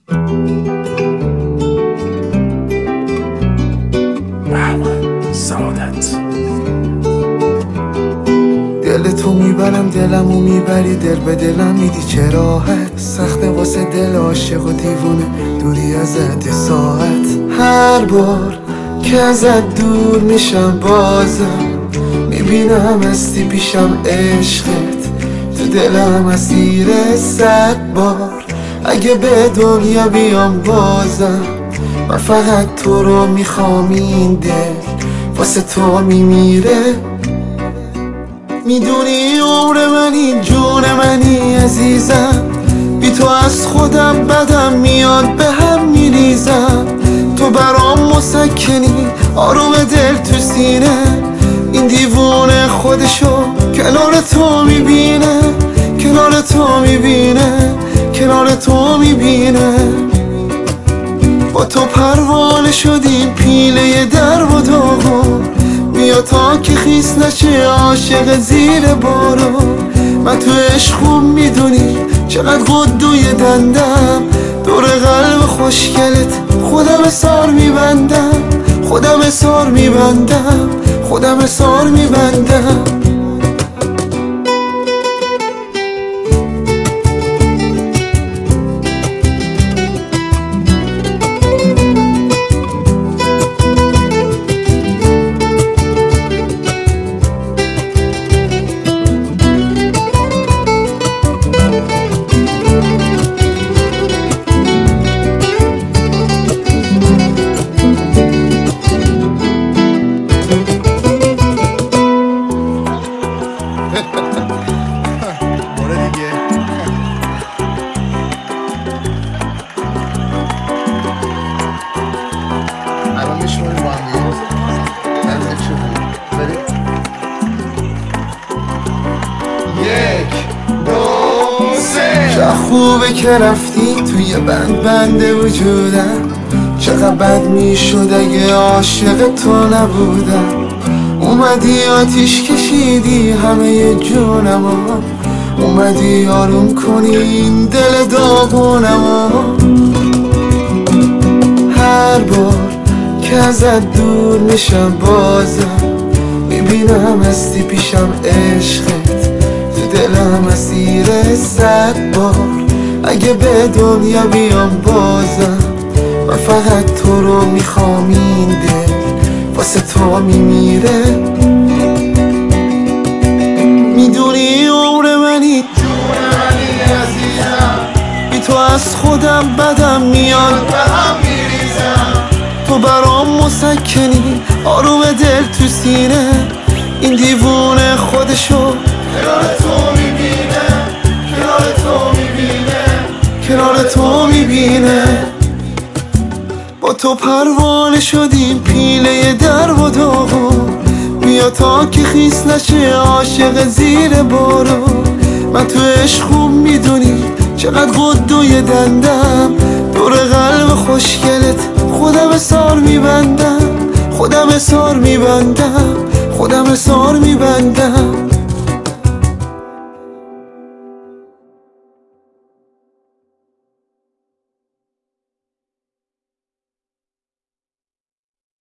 سعادت دل تو میبرم دلمو میبری، دل به دلم میدی چه راحت. سخته واسه دل عاشق و دیوونه دوری ازت ساعت. هر بار که ازت دور میشم بازم میبینم هستی پیشم، عشقت تو دلم اسیر 100 بار. اگه به دنیا بیام بازم من فقط تو رو میخوام، این دل واسه تو میمیره. میدونی عمر منی، جون منی عزیزم، بی تو از خودم بدم میاد، به هم میریزم. تو برام مسکنی، آروم دل تو سینه، این دیوونه خودشو کنار تو میبینه، کنار تو میبینه، کنار تو میبینه. با تو پروانه شدیم پیله در و داغون، بیا تا که خیس نشه عاشق زیر بارون. من تو عشقم میدونی چقدر قدوی دندم، دور قلب خوشگلت خودم اسار میبندم، خودم اسار میبندم، خودم اسار میبندم. چه خوبه که رفتی توی بند وجودم، چقدر بد میشد اگه عاشق تو نبودم. اومدی آتیش کشیدی همه جونمو، اومدی آروم کنی این دل داغونمو. هر بار که ازت دور میشم بازم میبینم هستی پیشم، عشقت تو دلم اسیر 100 بار. اگه به دنیا بیام بازم من فقط تو رو میخوام، این دل واسه تو میمیره. میدونی عمر منی، جون منی عزیزم، بی تو از خودم بدم میاد، به هم میریزم. تو برام مسکنی، آروم دل تو سینه، این دیوونه خودشو کنار تو میبینه، کنار تو میبینه، کنار تو میبینه. با تو پروانه شدیم پیله در و داغون، بیا تا که خیس نشه عاشق زیر بارون. من تو عشقم میدونی چقدر قدوی دندم، دور قلب خوشگلت خودم اسار میبندم، خودم اسار میبندم، خودم اسار میبندم.